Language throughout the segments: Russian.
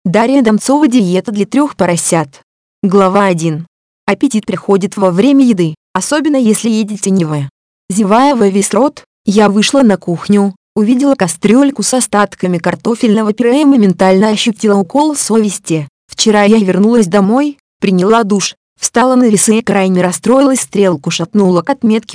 Дарья Донцова. Диета для 3 поросят. Глава 1. Аппетит приходит во время еды, особенно если едите не вы. Зевая во весь рот, я вышла на кухню, увидела кастрюльку с остатками картофельного пюре и моментально ощутила укол совести. Вчера я вернулась домой, приняла душ, встала на весы и крайне расстроилась, стрелку шатнула к отметке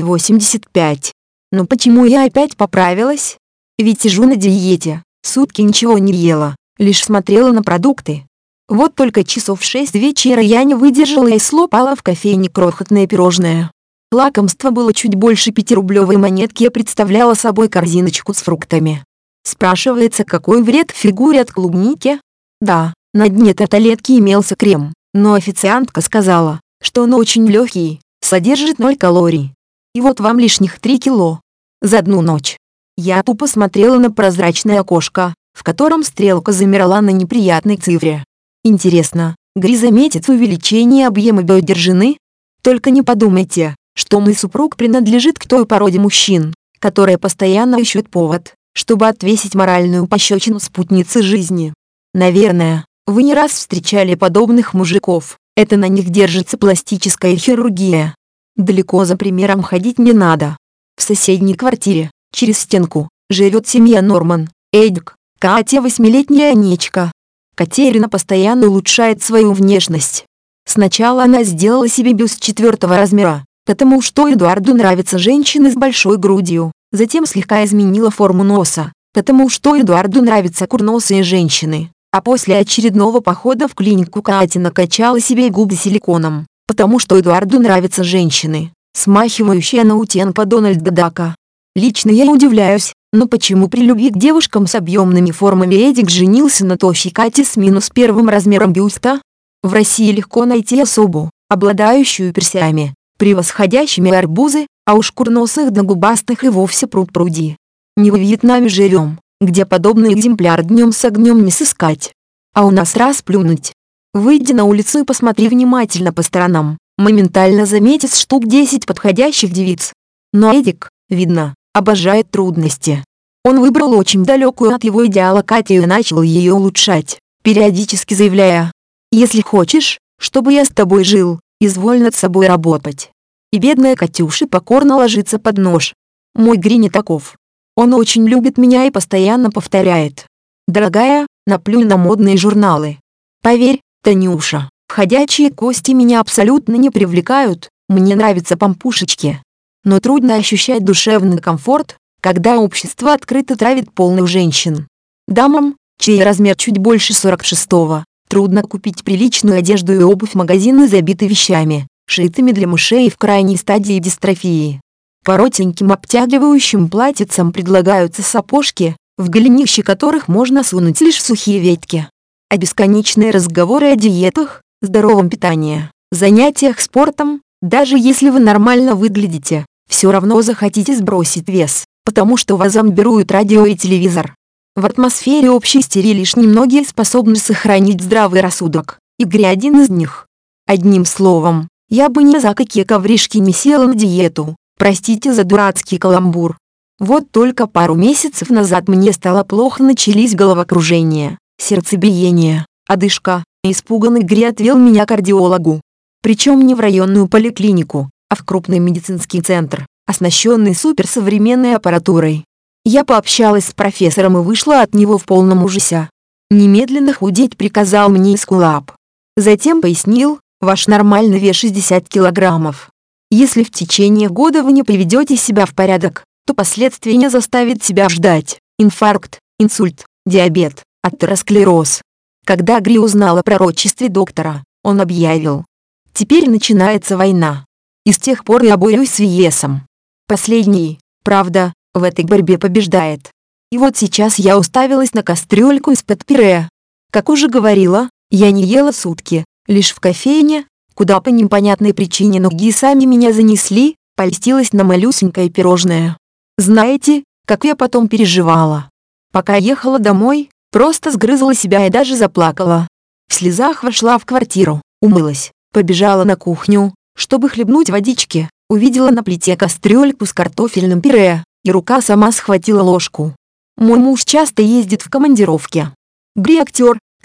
85. Но почему я опять поправилась? Ведь сижу на диете, сутки ничего не ела, лишь смотрела на продукты. Вот только часов в 6 вечера я не выдержала и слопала в кофейне крохотное пирожное. Лакомство было чуть больше 5-рублевой монетки и представляло собой корзиночку с фруктами. Спрашивается, какой вред в фигуре от клубники? Да, на дне тарталетки имелся крем, но официантка сказала, что он очень легкий, содержит 0 калорий. И вот вам лишних 3 кило. За одну ночь. Я тупо смотрела на прозрачное окошко, в котором стрелка замерла на неприятной цифре. Интересно, Гри заметит увеличение объема бедер жены? Только не подумайте, что мой супруг принадлежит к той породе мужчин, которые постоянно ищут повод, чтобы отвесить моральную пощечину спутнице жизни. Наверное, вы не раз встречали подобных мужиков, это на них держится пластическая хирургия. Далеко за примером ходить не надо. В соседней квартире, через стенку, живет семья Норман, Эдик, Катя 8-летняя Анечка. Катерина постоянно улучшает свою внешность. Сначала она сделала себе бюст 4-го размера, потому что Эдуарду нравятся женщины с большой грудью, затем слегка изменила форму носа, потому что Эдуарду нравятся курносые женщины, а после очередного похода в клинику Катя накачала себе губы силиконом, потому что Эдуарду нравятся женщины, смахивающие на утенка Дональда Дака. Лично я удивляюсь, но почему при любви к девушкам с объемными формами Эдик женился на тощей Кате с -1 размером бюста? В России легко найти особу, обладающую персями, превосходящими арбузы, а уж курносых да губастых и вовсе пруд-пруди. Не во Вьетнаме живем, где подобный экземпляр днем с огнем не сыскать. А у нас раз плюнуть. Выйди на улицу и посмотри внимательно по сторонам, моментально заметишь штук 10 подходящих девиц. Но Эдик, видно, обожает трудности. Он выбрал очень далекую от его идеала Катю и начал ее улучшать, периодически заявляя: «Если хочешь, чтобы я с тобой жил, изволь над собой работать». И бедная Катюша покорно ложится под нож. Мой Гри не таков. Он очень любит меня и постоянно повторяет: «Дорогая, наплюй на модные журналы». Поверь, Танюша, ходячие кости меня абсолютно не привлекают, мне нравятся помпушечки. Но трудно ощущать душевный комфорт, когда общество открыто травит полных женщин. Дамам, чей размер чуть больше 46-го, трудно купить приличную одежду и обувь, магазины забиты вещами, шитыми для мышей в крайней стадии дистрофии. Коротеньким обтягивающим платьицам предлагаются сапожки, в голенище которых можно сунуть лишь сухие ветки. А бесконечные разговоры о диетах, здоровом питании, занятиях спортом, даже если вы нормально выглядите, все равно захотите сбросить вес, потому что вас зомбируют радио и телевизор. В атмосфере общей истерии лишь немногие способны сохранить здравый рассудок, и Гри один из них. Одним словом, я бы ни за какие ковришки не села на диету, простите за дурацкий каламбур. Вот только пару месяцев назад мне стало плохо, начались головокружение, сердцебиение, одышка, и испуганный Гри отвел меня к кардиологу. Причем не в районную поликлинику, а в крупный медицинский центр, оснащенный суперсовременной аппаратурой. Я пообщалась с профессором и вышла от него в полном ужасе. Немедленно худеть приказал мне Эскулап. Затем пояснил: ваш нормальный вес 60 килограммов. Если в течение года вы не приведете себя в порядок, то последствия не заставят себя ждать: инфаркт, инсульт, диабет, атеросклероз. Когда Гри узнал о пророчестве доктора, он объявил: теперь начинается война. И с тех пор я борюсь с весом. Последний, правда, в этой борьбе побеждает. И вот сейчас я уставилась на кастрюльку из-под пюре. Как уже говорила, я не ела сутки, лишь в кофейне, куда по непонятной причине ноги сами меня занесли, польстилась на малюсенькое пирожное. Знаете, как я потом переживала? Пока ехала домой, просто сгрызла себя и даже заплакала. В слезах вошла в квартиру, умылась, побежала на кухню, чтобы хлебнуть водички, увидела на плите кастрюльку с картофельным пюре, и рука сама схватила ложку. Мой муж часто ездит в командировке. Гри актер,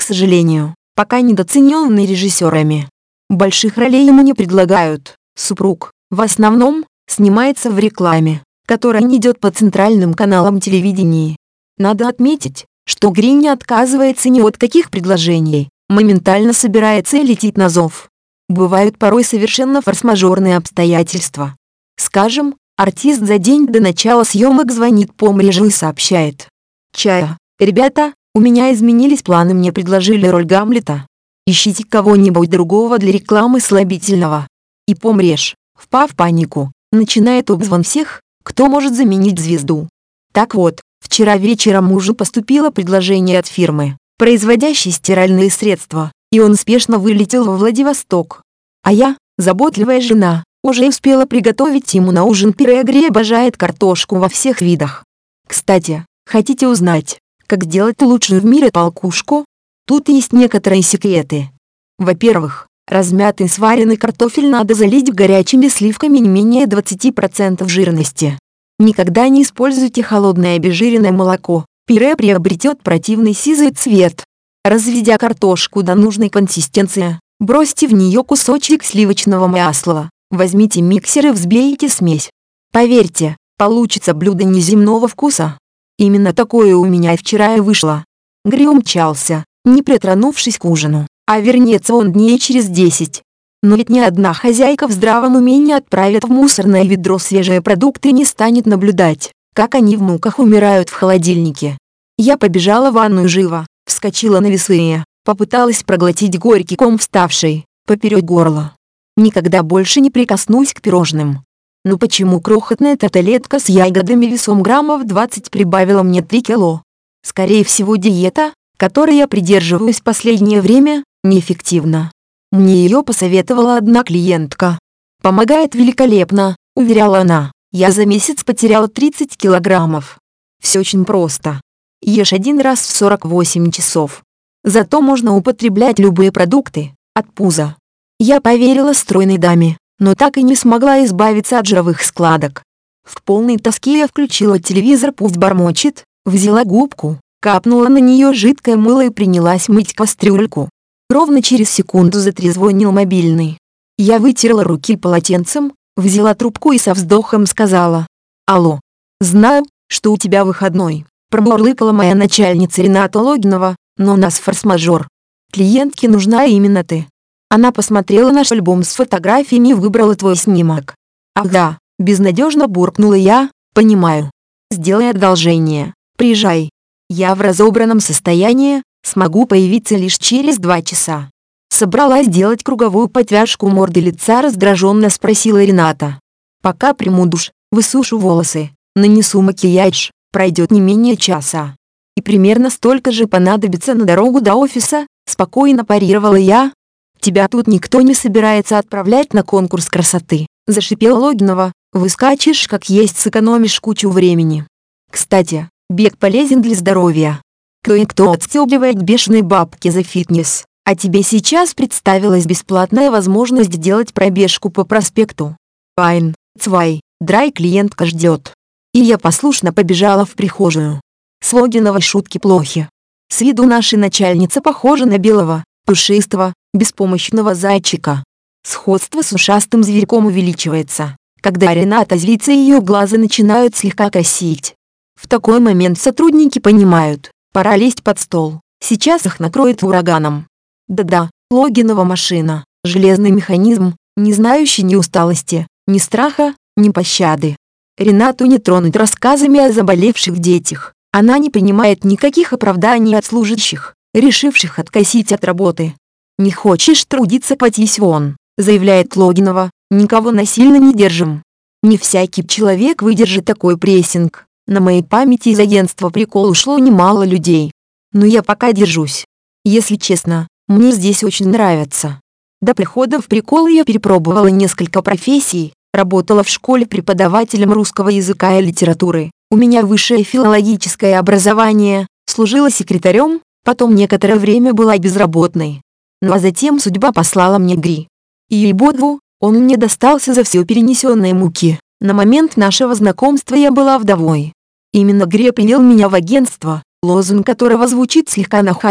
к сожалению, пока недооцененный режиссерами. Больших ролей ему не предлагают. Супруг, в основном, снимается в рекламе, которая не идет по центральным каналам телевидения. Надо отметить, что Грин не отказывается ни от каких предложений, моментально собирается и летит на зов. Бывают порой совершенно форс-мажорные обстоятельства. Скажем, артист за день до начала съемок звонит по мрежу и сообщает: «Чая, ребята, у меня изменились планы, мне предложили роль Гамлета. Ищите кого-нибудь другого для рекламы слабительного». И помрешь, впав в панику, начинает обзвон всех, кто может заменить звезду. Так вот, вчера вечером мужу поступило предложение от фирмы, производящей стиральные средства, и он спешно вылетел во Владивосток. А я, заботливая жена, уже успела приготовить ему на ужин пюре. Гри обожает картошку во всех видах. Кстати, хотите узнать, как сделать лучшую в мире толкушку? Тут есть некоторые секреты. Во-первых, размятый сваренный картофель надо залить горячими сливками не менее 20% жирности. Никогда не используйте холодное обезжиренное молоко, пюре приобретет противный сизый цвет. Разведя картошку до нужной консистенции, бросьте в нее кусочек сливочного масла, возьмите миксер и взбейте смесь. Поверьте, получится блюдо неземного вкуса. Именно такое у меня вчера и вышло. Гри умчался, не притронувшись к ужину, а вернется он дней через 10. Но ведь ни одна хозяйка в здравом уме не отправит в мусорное ведро свежие продукты и не станет наблюдать, как они в муках умирают в холодильнике. Я побежала в ванную живо, вскочила на весы и попыталась проглотить горький ком, вставший поперек горла. Никогда больше не прикоснусь к пирожным. Но почему крохотная тарталетка с ягодами весом граммов 20 прибавила мне 3 кило? Скорее всего, диета, которой я придерживаюсь в последнее время, неэффективна. Мне ее посоветовала одна клиентка. «Помогает великолепно», — уверяла она. «Я за месяц потеряла 30 килограммов. Все очень просто. Ешь один раз в 48 часов. Зато можно употреблять любые продукты, от пуза». Я поверила стройной даме, но так и не смогла избавиться от жировых складок. В полной тоске я включила телевизор, пусть бормочет, взяла губку, капнула на нее жидкое мыло и принялась мыть кастрюльку. Ровно через секунду затрезвонил мобильный. Я вытерла руки полотенцем, взяла трубку и со вздохом сказала: «Алло. Знаю, что у тебя выходной», — промурлыкала моя начальница Рената Логинова, «но у нас форс-мажор. Клиентке нужна именно ты». Она посмотрела наш альбом с фотографиями и выбрала твой снимок. «Ах да», — безнадежно буркнула я, «понимаю. Сделай одолжение, приезжай. Я в разобранном состоянии, смогу появиться лишь через 2 часа». «Собралась делать круговую подтяжку морды лица?» — раздраженно спросила Рената. «Пока приму душ, высушу волосы, нанесу макияж, пройдет не менее часа. И примерно столько же понадобится на дорогу до офиса», — спокойно парировала я. «Тебя тут никто не собирается отправлять на конкурс красоты», — зашипела Логинова. «Выскачешь как есть, сэкономишь кучу времени. Кстати, бег полезен для здоровья. Кое-кто отстёбливает бешеные бабки за фитнес, а тебе сейчас представилась бесплатная возможность делать пробежку по проспекту. Ein, zwei, drei, клиентка ждет». И я послушно побежала в прихожую. С Логиновой шутки плохи. С виду наша начальница похожа на белого, пушистого, беспомощного зайчика. Сходство с ушастым зверьком увеличивается, когда Рената злится и ее глаза начинают слегка косить. В такой момент сотрудники понимают, пора лезть под стол, сейчас их накроет ураганом. Да-да, Логинова машина, железный механизм, не знающий ни усталости, ни страха, ни пощады. Ренату не тронуть рассказами о заболевших детях, она не принимает никаких оправданий от служащих, решивших откосить от работы. «Не хочешь трудиться, катись вон», — заявляет Логинова, «никого насильно не держим». Не всякий человек выдержит такой прессинг. На моей памяти из агентства «Прикол» ушло немало людей. Но я пока держусь. Если честно, мне здесь очень нравится. До прихода в «Прикол» я перепробовала несколько профессий, работала в школе преподавателем русского языка и литературы, у меня высшее филологическое образование, служила секретарем, потом некоторое время была безработной. Ну а затем судьба послала мне Гри. И ей-богу, он мне достался за все перенесенные муки. На момент нашего знакомства я была вдовой. Именно Гри привел меня в агентство, лозунг которого звучит слегка нахально: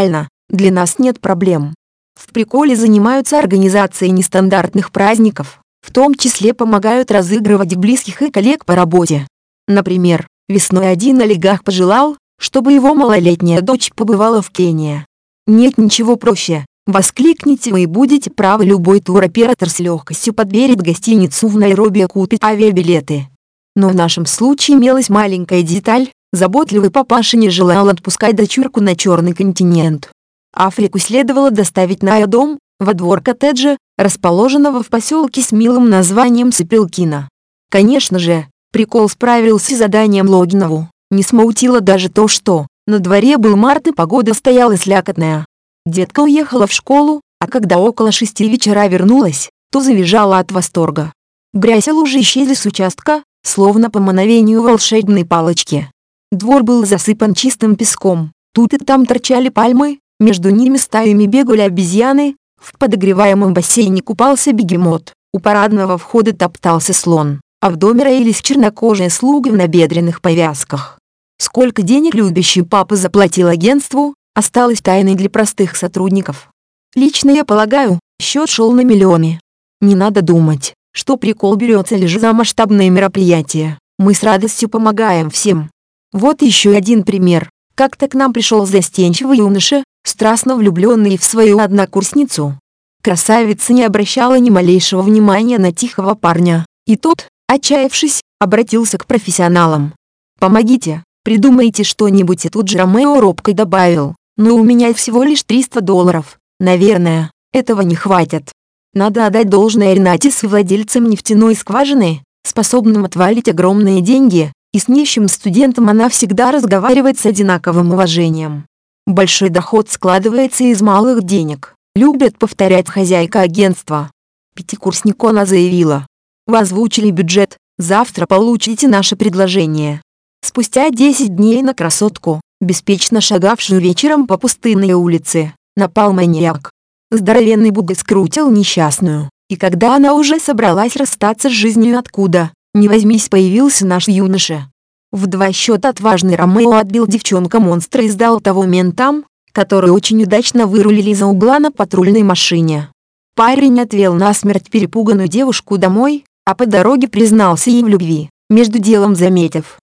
Для нас нет проблем. В приколе занимаются организацией нестандартных праздников, в том числе помогают разыгрывать близких и коллег по работе. Например, весной один олигарх пожелал, чтобы его малолетняя дочь побывала в Кении. Нет ничего проще. Воскликните вы и будете правы, любой туроператор с легкостью подберет гостиницу в Найроби и купит авиабилеты. Но в нашем случае имелась маленькая деталь: заботливый папаша не желал отпускать дочурку на Черный континент. Африку следовало доставить на аэродом, во двор коттеджа, расположенного в поселке с милым названием Сапилкина. Конечно же, прикол справился с заданием Логинову. Не смутило даже то, что на дворе был март и погода стояла слякотная. Детка уехала в школу, а когда около 6 вечера вернулась, то завизжала от восторга. Грязь и лужи исчезли с участка, словно по мановению волшебной палочки. Двор был засыпан чистым песком, тут и там торчали пальмы, между ними стаями бегали обезьяны, в подогреваемом бассейне купался бегемот, у парадного входа топтался слон, а в доме роились чернокожие слуги в набедренных повязках. Сколько денег любящий папа заплатил агентству, осталось тайной для простых сотрудников. Лично я полагаю, счет шел на миллионы. Не надо думать, что прикол берется лишь за масштабные мероприятия. Мы с радостью помогаем всем. Вот еще один пример. Как-то к нам пришел застенчивый юноша, страстно влюбленный в свою однокурсницу. Красавица не обращала ни малейшего внимания на тихого парня, и тот, отчаявшись, обратился к профессионалам. «Помогите, придумайте что-нибудь», и тут же Ромео робко добавил: «Но у меня всего лишь $300. Наверное, этого не хватит». Надо отдать должное Ренате с владельцем нефтяной скважины, способным отвалить огромные деньги, и с нищим студентом она всегда разговаривает с одинаковым уважением. Большой доход складывается из малых денег, любит повторять хозяйка агентства. Пятикурснику она заявила: «Вы озвучили бюджет, завтра получите наше предложение». Спустя 10 дней на красотку, беспечно шагавшую вечером по пустынной улице, напал маньяк. Здоровенный бугай скрутил несчастную, и когда она уже собралась расстаться с жизнью, откуда ни возьмись появился наш юноша. В 2 счета отважный Ромео отбил девчонка-монстра и сдал того ментам, которые очень удачно вырулили из-за угла на патрульной машине. Парень отвел насмерть перепуганную девушку домой, а по дороге признался ей в любви, между делом заметив: